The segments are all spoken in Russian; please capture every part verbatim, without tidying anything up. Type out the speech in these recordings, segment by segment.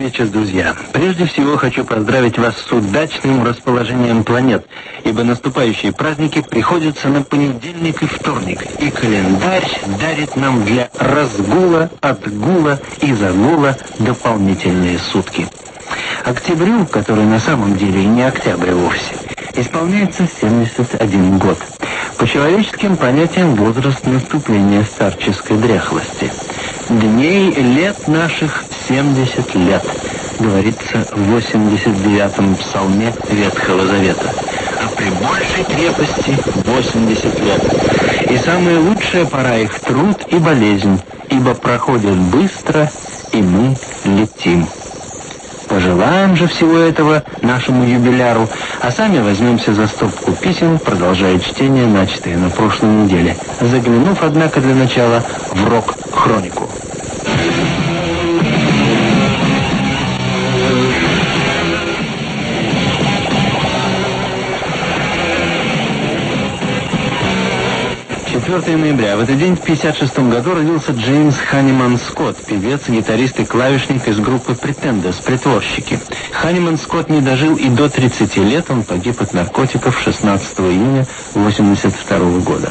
Вечер, друзья. Прежде всего хочу поздравить вас с удачным расположением планет, ибо наступающие праздники приходятся на понедельник и вторник, и календарь дарит нам для разгула, отгула и загула дополнительные сутки. Октябрю, который на самом деле и не октябрь вовсе, исполняется семьдесят один год. По человеческим понятиям возраст наступления старческой дряхлости. Дней лет наших семьдесят лет, говорится в восемьдесят девятом псалме Ветхого Завета. А при большей крепости восемьдесят лет. И самая лучшая пора их труд и болезнь, ибо проходят быстро, и мы летим. Пожелаем же всего этого нашему юбиляру, а сами возьмемся за стопку писем, продолжая чтение, начатое на прошлой неделе, заглянув, однако, для начала в рок-хронику. четвёртого ноября. В этот день в пятьдесят шестом году родился Джеймс Ханиман Скотт, певец, гитарист и клавишник из группы Pretenders, притворщики. Ханиман Скотт не дожил и до тридцати лет, он погиб от наркотиков шестнадцатого июня восемьдесят второго года.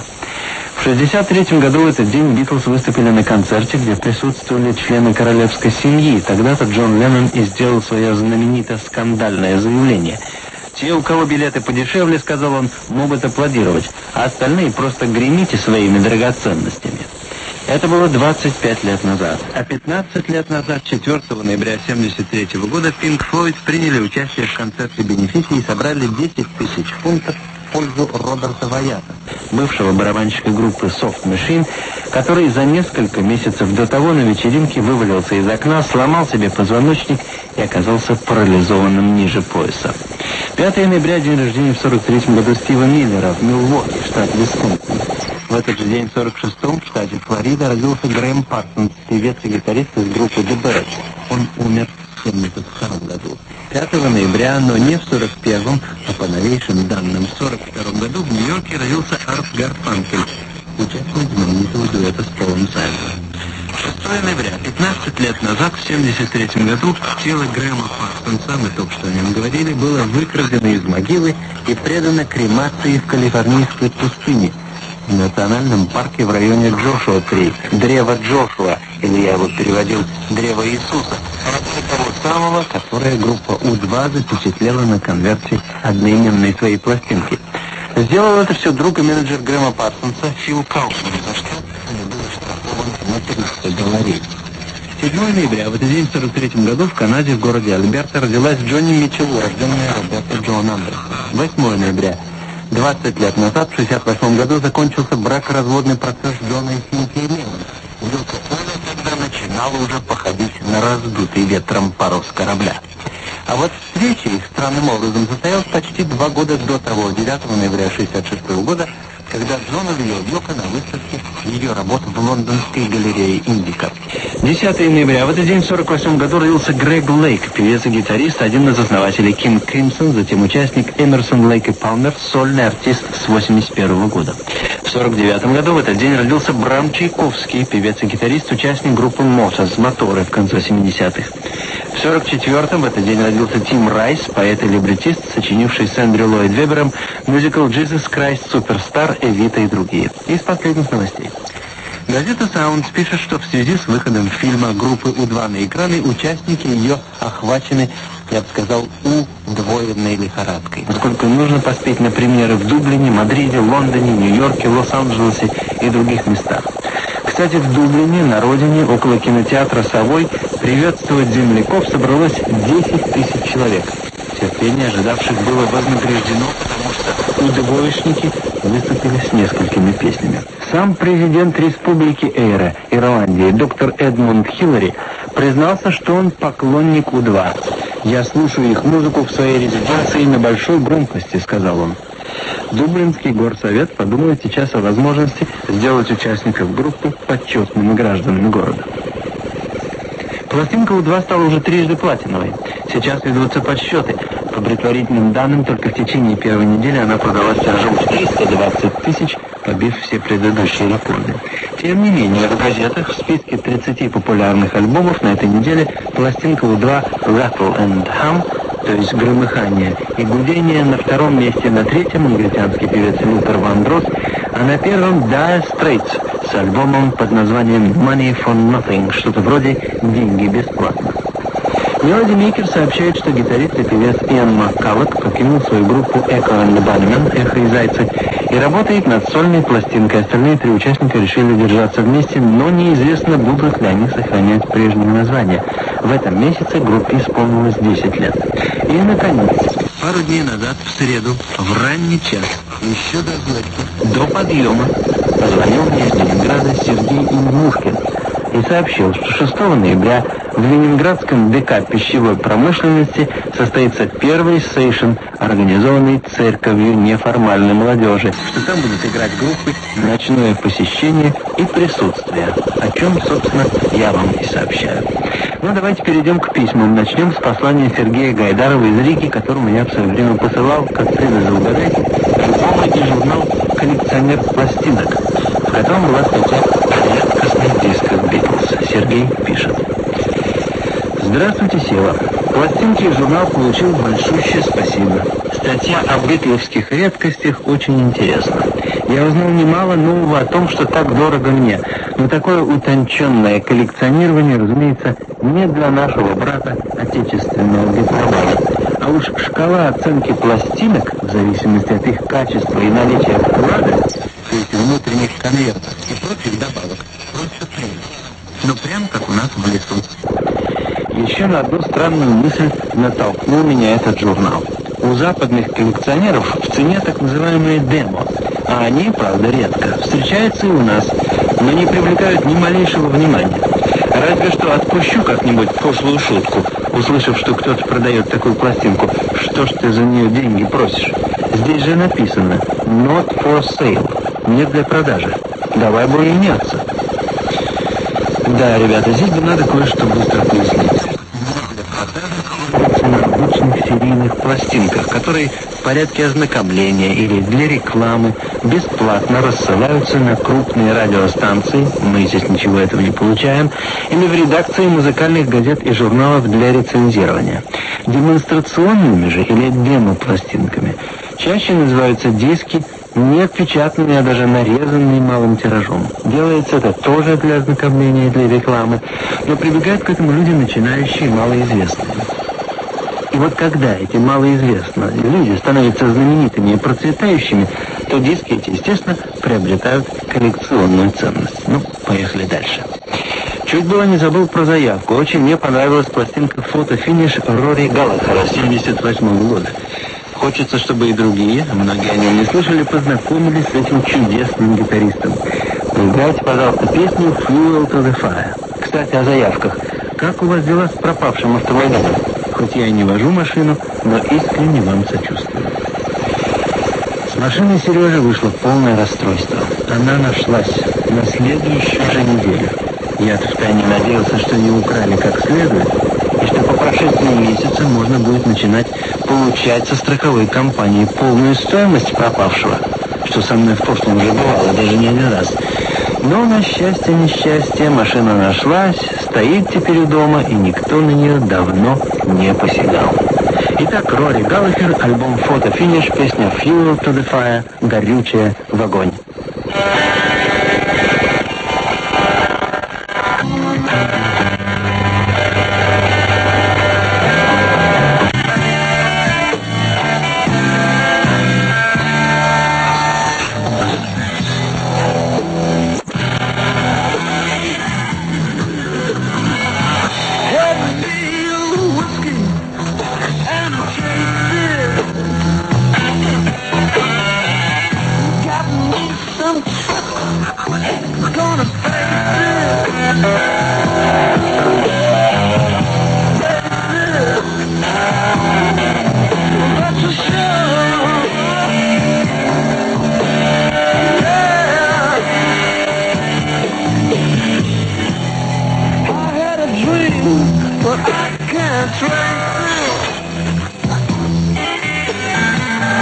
В шестьдесят третьем году в этот день Битлз выступили на концерте, где присутствовали члены королевской семьи. Тогда-то Джон Леннон и сделал свое знаменитое скандальное заявление. «Те, у кого билеты подешевле, — сказал он, — могут аплодировать, а остальные просто гремите своими драгоценностями». Это было двадцать пять лет назад. А пятнадцать лет назад, четвёртого ноября семьдесят третьего года, Пинк Флойд приняли участие в концерте бенефиса и собрали десять тысяч фунтов в пользу Роберта Вайата, бывшего барабанщика группы Soft Machine, который за несколько месяцев до того на вечеринке вывалился из окна, сломал себе позвоночник и оказался парализованным ниже пояса. пятого ноября, день рождения в сорок третьем году Стива Миллера в Милуоки, штат Висконсин. В этот же день в сорок шестом в штате Флорида родился Грэм Парсонс, певец и гитарист из группы The Birds. Он умер в семьдесят втором году. пятого ноября, но не в сорок первом, а по новейшим данным в сорок втором году в Нью-Йорке родился Арт Гарфанкель, участник знаменитого дуэта с Полом Саймоном. шестого ноября, пятнадцать лет назад, в семьдесят третьем году, тело Грэма Парсонса, мы только что о нем говорили, было выкрадено из могилы и предано кремации в калифорнийской пустыне, в национальном парке в районе Джошуа-три, Древо Джошуа, или я его переводил Древо Иисуса, того самого, которое группа У два запечатлела на конверте одноименной своей пластинки. Сделал это все друг и менеджер Грэма Парсонса Фил Кауфман, за что он был штрафован на триста долларов. седьмого ноября, в этот день в сорок третьем году в Канаде, в городе Альберта, родилась Джонни Митчелл, рожденная Роберта Джон Андерсон. восьмого ноября, двадцать лет назад, в шестьдесят восьмом году, закончился бракоразводный процесс Джона и Синтии Лемон. Вилка Поля тогда начинала уже походить на раздутый ветром парус корабля. А вот встреча их странным образом состоялась почти два года до того, девятого ноября шестьдесят шестого года, когда Джон увидел Вилка на выставке ее работ в лондонской галерее Индика. десятого ноября, в этот день в сорок восьмом году родился Грег Лейк, певец и гитарист, один из основателей King Crimson, затем участник Эмерсон, Лейк и Палмер, сольный артист с восемьдесят первого года. В сорок девятом году в этот день родился Брам Чайковский, певец и гитарист, участник группы Motors, Моторы в конце семидесятых. В сорок четвёртом в этот день родился Тим Райс, поэт и либретист, сочинивший с Эндрю Ллойд Вебером мюзикл «Jesus Christ Superstar», «Эвита» и другие. Из последних новостей. Газета «Саундс» пишет, что в связи с выходом фильма группы У два на экраны участники ее охвачены, я бы сказал, удвоенной лихорадкой, поскольку нужно поспеть на премьеры в Дублине, Мадриде, Лондоне, Нью-Йорке, Лос-Анджелесе и других местах. Кстати, в Дублине, на родине, около кинотеатра «Совой», приветствовать земляков собралось десять тысяч человек. Терпение ожидавших было вознаграждено, потому что удвоечники выступили с несколькими песнями. Сам президент Республики Эйре, Ирландии, доктор Эдмунд Хиллари, признался, что он поклонник У два. «Я слушаю их музыку в своей резиденции на большой громкости», — сказал он. Дублинский горсовет подумает сейчас о возможности сделать участников группы почетными гражданами города. Пластинка У два стала уже трижды платиновой. Сейчас ведутся подсчеты. По предварительным данным, только в течение первой недели она продалась тиражом в триста двадцать тысяч, побив все предыдущие рекорды. Тем не менее, в газетах в списке тридцати популярных альбомов на этой неделе пластинка У два «Rattle and Hum», то есть «Громыхание» и «Гудение», на втором месте, на третьем негритянский певец Лютер Вандрос, а на первом Dire Straits с альбомом под названием «Money for Nothing», что-то вроде «Деньги бесплатно». Мелоди Мейкер сообщает, что гитарист и певец Иэн Маккаллок покинул свою группу Echo and the Bunnymen, Эхо и Зайцы, и работает над сольной пластинкой. Остальные три участника решили держаться вместе, но неизвестно, будут ли они сохранять прежнее название. В этом месяце группе исполнилось десять лет. И, наконец, пару дней назад, в среду, в ранний час, еще до злачки, до подъема, позвонил мне из Ленинграда Сергей Инмушкин и сообщил, что шестого ноября в Ленинградском ДК пищевой промышленности состоится первый сейшн, организованный церковью неформальной молодежи, что там будут играть группы «Ночное посещение» и «Присутствие», о чем, собственно, я вам и сообщаю. Ну, давайте перейдем к письмам. Начнем с послания Сергея Гайдарова из Риги, которому я в свое время посылал, как следует угадать, альбомы и журнал «Коллекционер пластинок», в котором была статья о редкостных дисках «Битлз». Сергей пишет. Здравствуйте, Сева. Пластинки и журнал получил большущее спасибо. Статья о битловских редкостях очень интересна. Я узнал немало нового о том, что так дорого мне. Но такое утонченное коллекционирование, разумеется, не для нашего брата, отечественного битломана. А уж шкала оценки пластинок, в зависимости от их качества и наличия вклада, то есть внутренних конвертов и прочих добавок, просто прелесть. Ну, прям как у нас в лесу. Еще на одну странную мысль натолкнул меня этот журнал. У западных коллекционеров в цене так называемые демо, а они, правда, редко встречаются и у нас, но не привлекают ни малейшего внимания. Разве что отпущу как-нибудь пошлую шутку, услышав, что кто-то продает такую пластинку. Что ж ты за нее деньги просишь? Здесь же написано «Not for sale», не для продажи. Давай бы меняться. Да, ребята, здесь бы надо кое-что быстро пояснить. На обычных серийных пластинках, которые в порядке ознакомления или для рекламы бесплатно рассылаются на крупные радиостанции, мы здесь ничего этого не получаем, или в редакции музыкальных газет и журналов для рецензирования. Демонстрационными же или демо-пластинками чаще называются диски, не отпечатанные, а даже нарезанные малым тиражом. Делается это тоже для ознакомления и для рекламы, но прибегают к этому люди начинающие, малоизвестные. И вот когда эти малоизвестные люди становятся знаменитыми и процветающими, то диски эти, естественно, приобретают коллекционную ценность. Ну, поехали дальше. Чуть было не забыл про заявку. Очень мне понравилась пластинка «Фото-финиш» Рори Галлахера семьдесят восьмого года. Хочется, чтобы и другие, многие о нем не слышали, познакомились с этим чудесным гитаристом. Поиграйте, пожалуйста, песню «Fuel to the Fire». Кстати, о заявках. Как у вас дела с пропавшим автомобилем? Хоть я и не вожу машину, но искренне вам сочувствую. С машиной Сережи вышло полное расстройство. Она нашлась на следующую же неделю. Я-то втайне надеялся, что не украли как следует, и что по прошествии месяца можно будет начинать получать со страховой компании полную стоимость пропавшего, что со мной в прошлом уже бывало, даже не один раз. Но, на счастье, несчастье, машина нашлась, стоит теперь у дома, и никто на нее давно не посягал. Итак, Рори Галлахер, альбом «Фото-финиш», песня «Fuel to the Fire», «Горючее в огонь».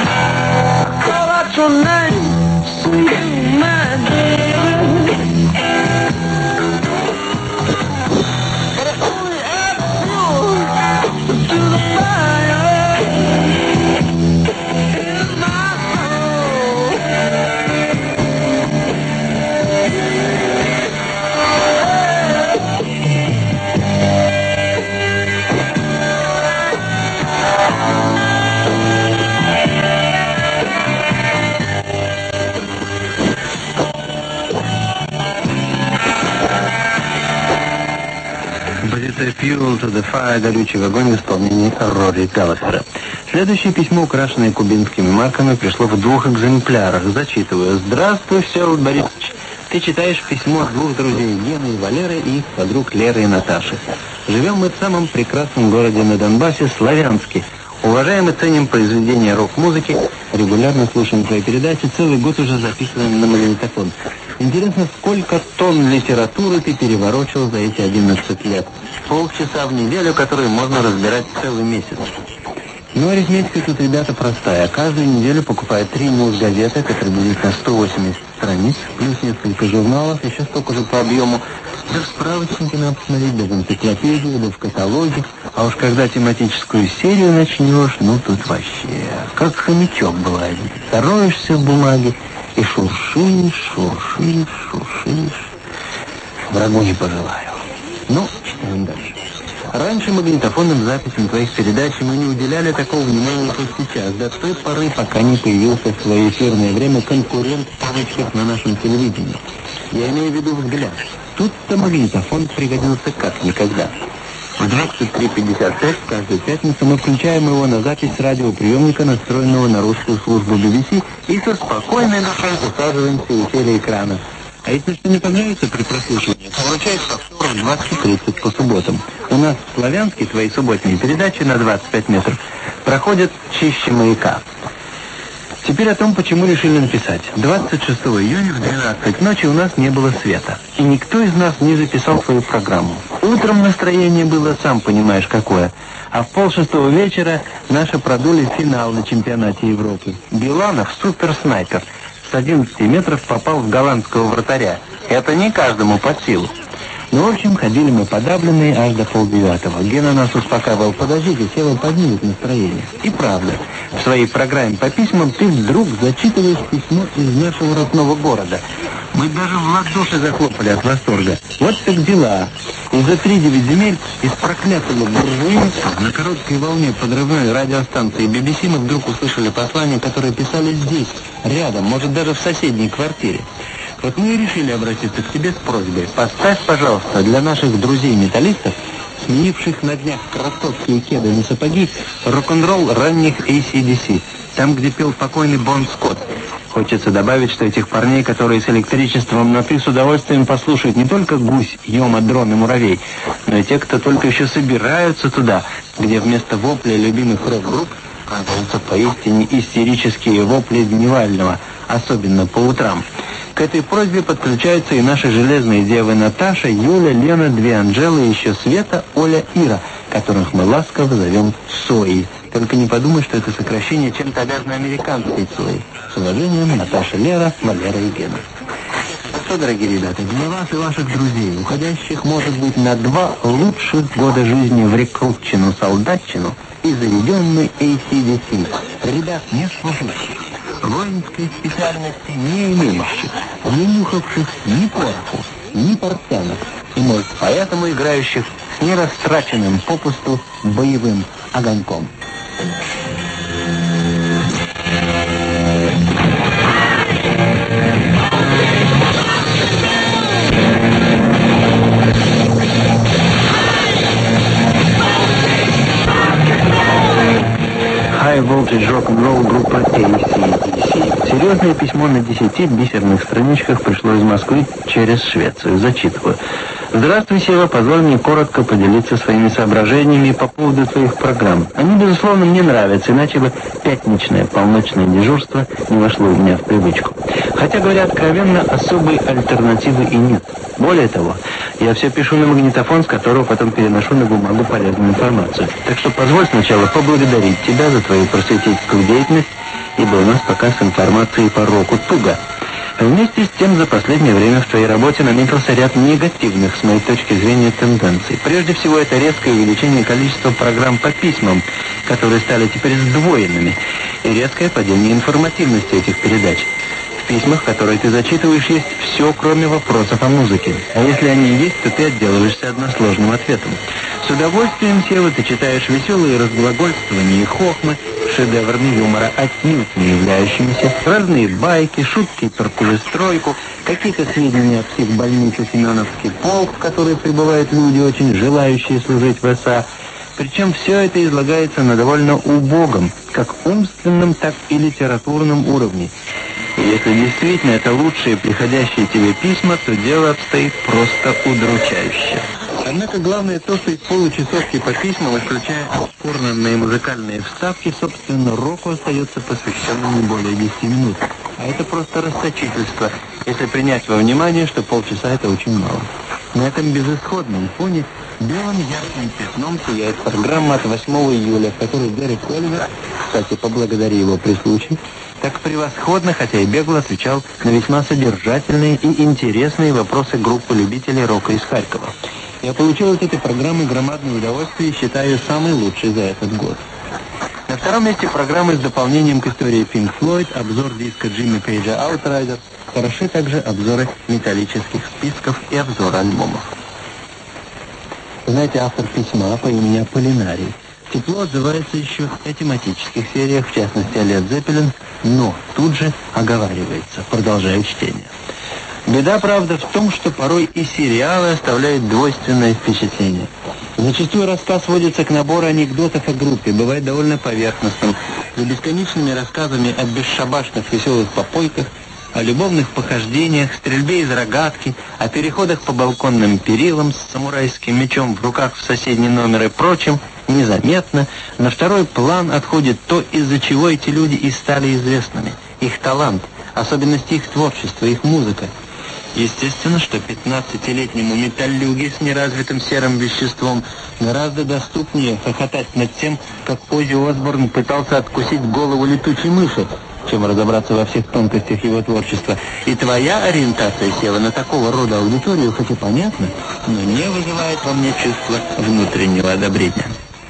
Your name, sweet my baby. Fire», «Горючий огонь» в исполнении Рори Галлахера. Следующее письмо, украшенное кубинскими марками, пришло в двух экземплярах. Зачитываю. «Здравствуй, Всеволод Борисович. Ты читаешь письмо от двух друзей Гены и Валеры и их подруг Леры и Наташи. Живем мы в самом прекрасном городе на Донбассе, Славянске. Уважаем и ценим произведения рок-музыки, регулярно слушаем твои передачи, целый год уже записываем на магнитофон. Интересно, сколько тонн литературы ты переворочил за эти одиннадцать лет? Полчаса в неделю, которые можно разбирать целый месяц. Ну, арифметика тут, ребята, простая. Каждую неделю покупают три муз-газеты, это приблизительно сто восемьдесят страниц, плюс несколько журналов, еще столько же по объему. Да в справочнике надо посмотреть, да в энциклопедии, да в каталоге. А уж когда тематическую серию начнешь, ну тут вообще, как хомячок бывает. Зароешься в бумаге и шуршишь, шуршишь, шуршишь. Врагу не пожелаю. Ну, читаем дальше. Раньше магнитофонным записям твоих передач мы не уделяли такого внимания, как сейчас, до той поры, пока не появился в свое эфирное время конкурент в кавычках на нашем телевидении. Я имею в виду «Взгляд». Тут-то магнитофон пригодился как никогда. В двадцать три пятьдесят шесть каждую пятницу мы включаем его на запись радиоприемника, настроенного на русскую службу би би си, и со спокойной душой усаживаемся у телеэкрана. А если что не понравится при прослушивании, то вручает повтор в двадцать тридцать по субботам. У нас в Славянске твои субботние передачи на двадцать пять метров проходят чище маяка. Теперь о том, почему решили написать. двадцать шестого июня в двенадцать ночи у нас не было света. И никто из нас не записал свою программу. Утром настроение было, сам понимаешь, какое. А в полшестого вечера наши продули финал на чемпионате Европы. Биланов, суперснайпер, с одиннадцати метров попал в голландского вратаря. Это не каждому под силу. Ну, в общем, ходили мы подавленные аж до полдевятого. Гена нас успокаивал: подождите, Сева поднимет настроение. И правда, в своей программе по письмам ты вдруг зачитываешь письмо из нашего родного города. Мы даже в ладоши захлопали от восторга. Вот так дела. И за три девять земель из проклятого буржуинства на короткой волне подрывной радиостанции би би си мы вдруг услышали послание, которое писали здесь, рядом, может даже в соседней квартире. Вот мы и решили обратиться к тебе с просьбой. Поставь, пожалуйста, для наших друзей-металлистов, сменивших на днях кроссовки и кеды на сапоги, рок-н-ролл ранних эй си ди си, там, где пел покойный Бон Скотт. Хочется добавить, что этих парней, которые с электричеством на «ты», с удовольствием послушают не только гусь, Йома, дрон и муравей, но и те, кто только еще собираются туда, где вместо вопля любимых рок-групп раздаются поистине истерические вопли Дневального, особенно по утрам. К этой просьбе подключаются и наши железные девы Наташа, Юля, Лена, две Анжелы, и еще Света, Оля, Ира, которых мы ласково зовем Сои. Только не подумай, что это сокращение чем-то обязано американской Сои. С уважением, Наташа, Лера, Валера и Гена. Что, дорогие ребята, для вас и ваших друзей, уходящих, может быть, на два лучших года жизни в рекрутчину, солдатчину и заведенный эй си ди си. Ребят, не служащих, воинской специальности не имеющих, не нюхавших ни пороху, ни портянок, и, может, поэтому играющих с нерастраченным попусту боевым огоньком. High Voltage Rock'n'Roll группа эй си ди си. Серьезное письмо на десяти бисерных страничках пришло из Москвы через Швецию. Зачитываю. Здравствуй, Сева. Позволь мне коротко поделиться своими соображениями по поводу твоих программ. Они, безусловно, мне нравятся, иначе бы пятничное полночное дежурство не вошло у меня в привычку. Хотя, говоря откровенно, особой альтернативы и нет. Более того, я все пишу на магнитофон, с которого потом переношу на бумагу полезную информацию. Так что позволь сначала поблагодарить тебя за твою просветительскую деятельность, ибо у нас пока с информацией по року туго. Вместе с тем, за последнее время в твоей работе наметился ряд негативных, с моей точки зрения, тенденций. Прежде всего, это резкое увеличение количества программ по письмам, которые стали теперь сдвоенными, и резкое падение информативности этих передач. В письмах, которые ты зачитываешь, есть все, кроме вопросов о музыке. А если они есть, то ты отделываешься односложным ответом. С удовольствием, Сева, ты читаешь веселые разглагольствования и хохмы, шедеврами юмора, отнюдь не являющимися, разные байки, шутки про перестройку, какие-то сведения о психбольнице Семеновский полк, в которой прибывают люди, очень желающие служить в СА. Причем все это излагается на довольно убогом, как умственном, так и литературном уровне. И если действительно это лучшие приходящие тебе письма, то дело обстоит просто удручающе. Однако главное то, что из получасовки по письмам, исключая спорные музыкальные вставки, собственно, року остается посвящено не более десяти минут. А это просто расточительство, если принять во внимание, что полчаса это очень мало. На этом безысходном фоне белым ярким пятном сияет программа от восьмого июля, в которой Дерек Оливер, кстати, поблагодари его при случае, так превосходно, хотя и бегло отвечал на весьма содержательные и интересные вопросы группы любителей рока из Харькова. Я получил от этой программы громадное удовольствие и считаю самой лучшей за этот год. На втором месте программы с дополнением к истории Pink Floyd, обзор диска Джимми Пейджа Outriders, хороши также обзоры металлических списков и обзоры альбомов. Знаете, автор письма по имени Аполлинарий тепло отзывается еще о тематических сериях, в частности о Led Zeppelin, но тут же оговаривается, продолжая чтение. Беда, правда, в том, что порой и сериалы оставляют двойственное впечатление. Зачастую рассказ сводится к набору анекдотов о группе, бывает довольно поверхностным, за бесконечными рассказами о бесшабашных веселых попойках, о любовных похождениях, стрельбе из рогатки, о переходах по балконным перилам с самурайским мечом в руках в соседний номер и прочем, незаметно на второй план отходит то, из-за чего эти люди и стали известными. Их талант, особенности их творчества, их музыка. Естественно, что пятнадцатилетнему металлюге с неразвитым серым веществом гораздо доступнее хохотать над тем, как Оззи Осборн пытался откусить голову летучей мыши, чем разобраться во всех тонкостях его творчества. И твоя ориентация села на такого рода аудиторию, хоть и понятно, но не вызывает во мне чувства внутреннего одобрения.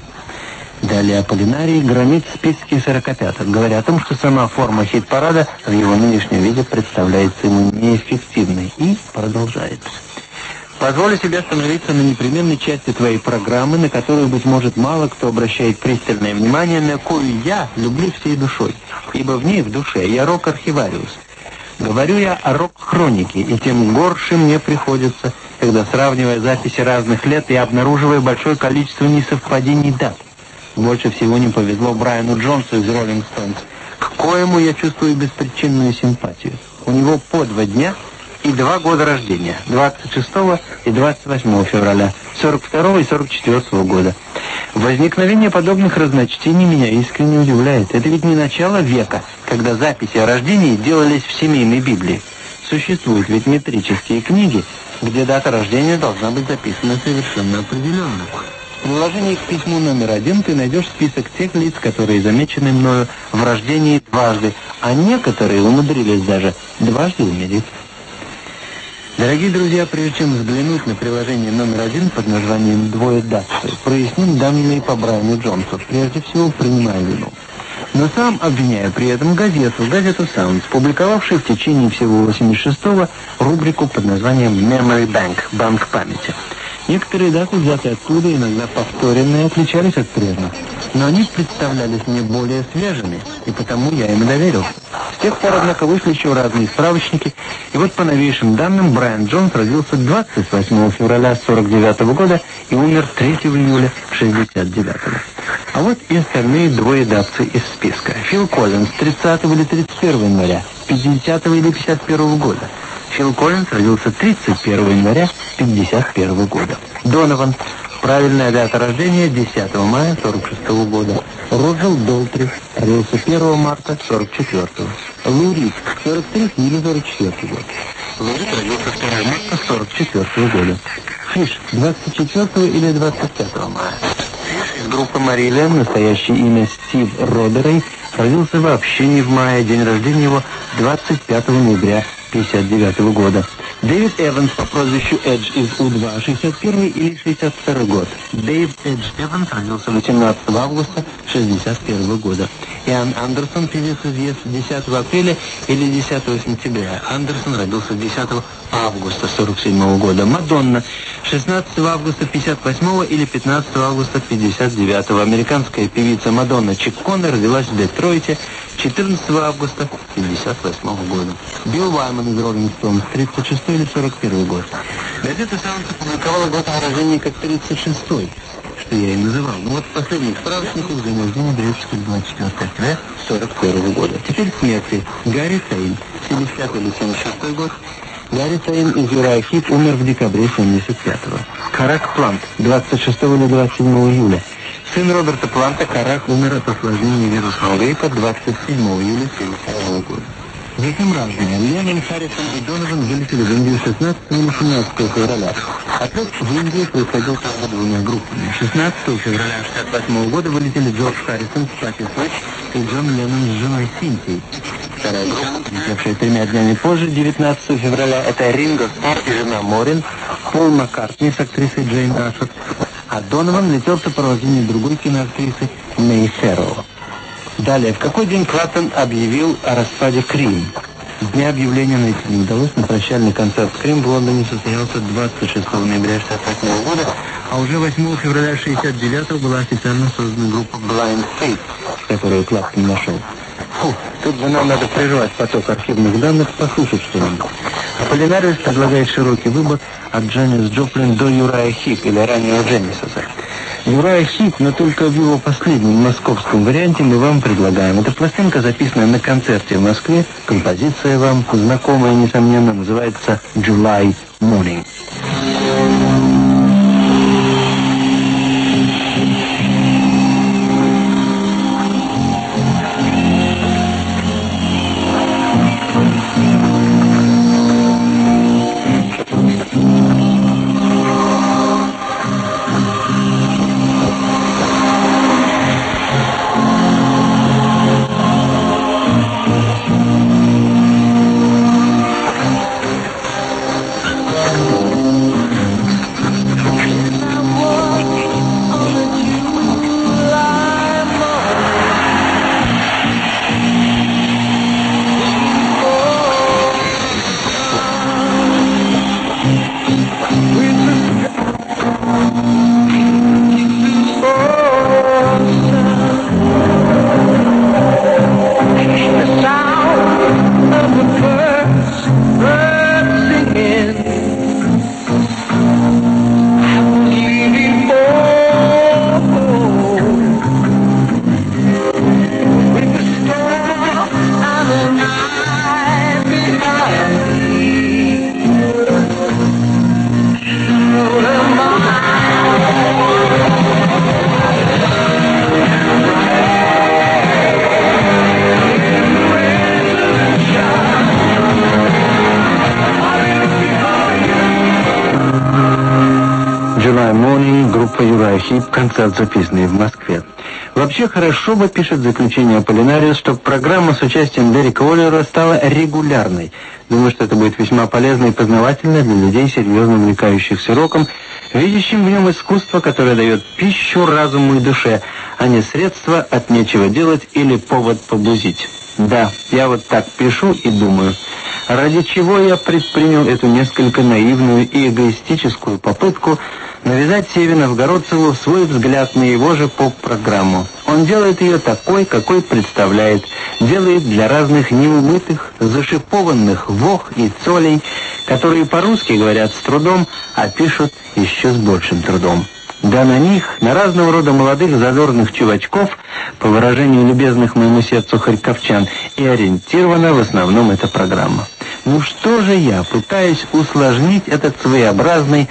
Далее Аполлинарий громит списки сорокопяток, говоря о том, что сама форма хит-парада в его нынешнем виде представляется ему неэффективной, и продолжает. Позволю себе остановиться на непременной части твоей программы, на которую, быть может, мало кто обращает пристальное внимание, на кою я люблю всей душой, ибо в ней, в душе, я рок-архивариус. Говорю я о рок-хронике, и тем горше мне приходится, когда, сравнивая записи разных лет, я обнаруживаю большое количество несовпадений дат. Больше всего не повезло Брайану Джонсу из Rolling Stones, к коему я чувствую беспричинную симпатию. У него по два дня и два года рождения, двадцать шестого и двадцать восьмого февраля, сорок второго и сорок четвёртого года. Возникновение подобных разночтений меня искренне удивляет. Это ведь не начало века, когда записи о рождении делались в семейной Библии. Существуют ведь метрические книги, где дата рождения должна быть записана совершенно определенно. В приложении к письму номер один ты найдешь список тех лиц, которые замечены мною в рождении дважды, а некоторые умудрились даже дважды умереть. Дорогие друзья, прежде чем взглянуть на приложение номер один под названием «Двое датцы», проясним данные по Брайану Джонсу, прежде всего принимая вину. Но сам обвиняю при этом газету, газету «Sounds», публиковавшую в течение всего восемьдесят шестого рубрику под названием «Memory Bank» — «Банк памяти». Некоторые даты, взятые оттуда, иногда повторенные, отличались от прежних, но они представлялись мне более свежими, и потому я им доверился. С тех пор, однако, вышли еще разные справочники, и вот по новейшим данным Брайан Джонс родился двадцать восьмого февраля сорок девятого года и умер третьего июля шестьдесят девятого. А вот и остальные двое датцы из списка. Фил Коллинз тридцатого или тридцать первого января пятидесятого или пятьдесят первого года. Фил Коллинз родился тридцать первого января пятьдесят первого года. Донован, правильная дата рождения, десятого мая сорок шестого года. Роджер Долтри родился первого марта сорок четвёртого. Лу Рид, сорок третий или сорок четвёртый год. Лу Рид родился второго марта сорок четвёртого года. Фиш, двадцать четвёртого или двадцать пятого мая. Фиш из группы Марилиан, настоящее имя Стив Родерей, родился вообще не в мае, день рождения его двадцать пятого ноября пятьдесят девятого года. Дэвид Эванс по прозвищу Эдж из У два, шестьдесят первый или шестьдесят второй год. Дэвид Эдж Эванс родился восемнадцатого августа шестьдесят первого года. Иоанн Андерсон, певец из ЕС, десятого апреля или десятого сентября. Андерсон родился десятого августа сорок седьмого года. Мадонна, шестнадцатого августа пятьдесят восьмого или пятнадцатого августа пятьдесят девятого. Американская певица Мадонна Чикконе родилась в Детройте четырнадцатого августа пятьдесят восьмого года. Билл Вайман из Rolling Stones, тридцать шестой или сорок первый год. Газета «Саунс» опубликовала год рождения как тридцать шестой, что я и называл. Ну вот последний справочник из день рождения Брестского двадцать четвёртого октября сорок первого года. Теперь смерти. Гарри Сейн, семидесятый или семьдесят шестой год. Гарри Сейн из Юрая Хип умер в декабре семьдесят пятого. Карак Плант, двадцать шестого или двадцать седьмого июля. Сын Роберта Планта, Карак, умер от осложнения вирусного гриппа двадцать седьмого июля семьдесят второго года. Затем разные. Леннон, Харрисон и Донован вылетели в Индию шестнадцатого или семнадцатого февраля. Отлет в Индию происходил тогда двумя группами. шестнадцатого февраля шестьдесят восьмого года вылетели Джордж Харрисон с Пати Свэч и Джон Леннон с женой Синтией. Вторая группа, прилетевшая тремя днями позже, девятнадцатого февраля, это Ринго Старр и жена Морин, Пол Маккартни с актрисой Джейн Ашет, а Донован летел в сопровождении другой киноактрисы Мэй Ферроу. Далее, в какой день Клэптон объявил о распаде Крим? С дня объявления найти не удалось, но прощальный концерт Крим в Лондоне состоялся двадцать шестого ноября шестьдесят восьмого года, а уже восьмого февраля шестьдесят девятого была официально создана группа Blind Faith, которую Клэптон нашел. Фу, тут же нам надо прервать поток архивных данных, послушать что-нибудь. Аполлинариус предлагает широкий выбор от Джанис Джоплин до Юрая Хип или раннего Дженнисона. Юрая Хип, но только в его последнем московском варианте мы вам предлагаем. Эта пластинка, записанная на концерте в Москве. Композиция вам знакомая, несомненно, называется «July Morning». Хип, концерт, записанный в Москве. Вообще хорошо бы, пишет заключение Аполлинариус, чтобы программа с участием Дерека Уоллера стала регулярной. Думаю, что это будет весьма полезно и познавательно для людей, серьезно увлекающихся роком, видящим в нем искусство, которое дает пищу разуму и душе, а не средство от нечего делать или повод побузить. Да, я вот так пишу и думаю, ради чего я предпринял эту несколько наивную и эгоистическую попытку навязать Севе Новгородцеву свой взгляд на его же поп-программу. Он делает ее такой, какой представляет, делает для разных неумытых, зашипованных вох и цолей, которые по-русски говорят с трудом, а пишут еще с большим трудом. Да на них, на разного рода молодых задорных чувачков, по выражению любезных моему сердцу харьковчан, и ориентирована в основном эта программа. Ну что же я пытаюсь усложнить этот своеобразный,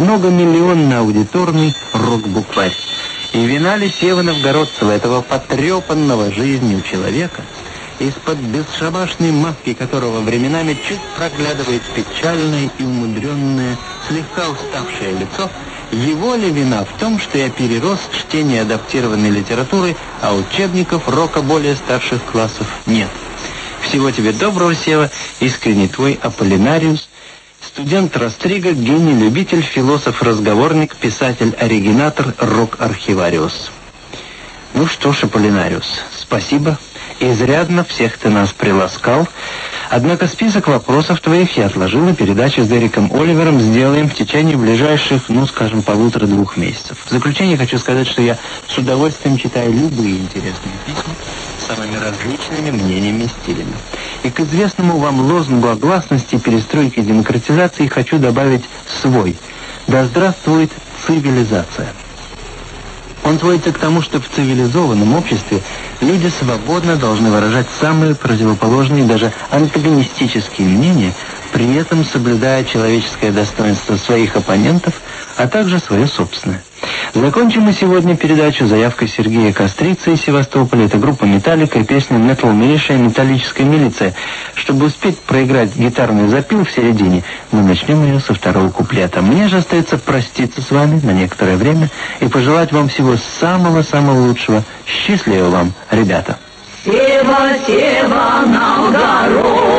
многомиллионно-аудиторный рок-букварь? И вина ли Севы Новгородцева, этого потрепанного жизнью человека, из-под бесшабашной маски которого временами чуть проглядывает печальное и умудренное, слегка уставшее лицо, его ли вина в том, что я перерос чтение адаптированной литературы, а учебников рока более старших классов нет? Всего тебе доброго, Сева, искренне твой Аполлинариус, Студент Растрига, гений-любитель, философ-разговорник, писатель-оригинатор, рок-архивариус. Ну что ж, Аполлинариус, спасибо. Изрядно всех ты нас приласкал. Однако список вопросов твоих я отложил, и передачу с Дереком Оливером сделаем в течение ближайших, ну, скажем, полутора-двух месяцев. В заключение хочу сказать, что я с удовольствием читаю любые интересные письма с самыми различными мнениями и стилями. И к известному вам лозунгу о гласности, перестройки и демократизации хочу добавить свой. Да здравствует цивилизация. Он сводится к тому, что в цивилизованном обществе люди свободно должны выражать самые противоположные, даже антагонистические мнения, при этом соблюдая человеческое достоинство своих оппонентов, а также свое собственное. Закончим мы сегодня передачу заявкой Сергея Кострицы из Севастополя. Это группа «Металлика» и песня «Metal Militia» «Металлическая милиция». Чтобы успеть проиграть гитарный запил в середине, мы начнем ее со второго куплета. Мне же остается проститься с вами на некоторое время и пожелать вам всего самого-самого лучшего. Счастливо вам, ребята! Сева, Сева, на огород!